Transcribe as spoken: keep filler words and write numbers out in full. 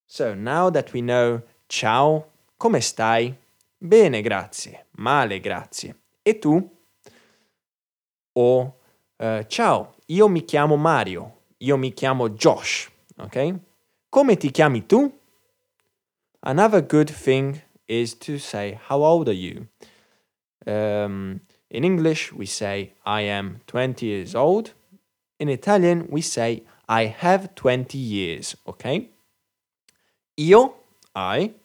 So now that we know ciao, come stai? Bene, grazie. Male, grazie. E tu? O eh, ciao, io mi chiamo Mario. Io mi chiamo Josh. Ok? Come ti chiami tu? Another good thing is to say, how old are you? Um, in English, we say, I am twenty years old. In Italian, we say, I have twenty years. Ok? Io, I.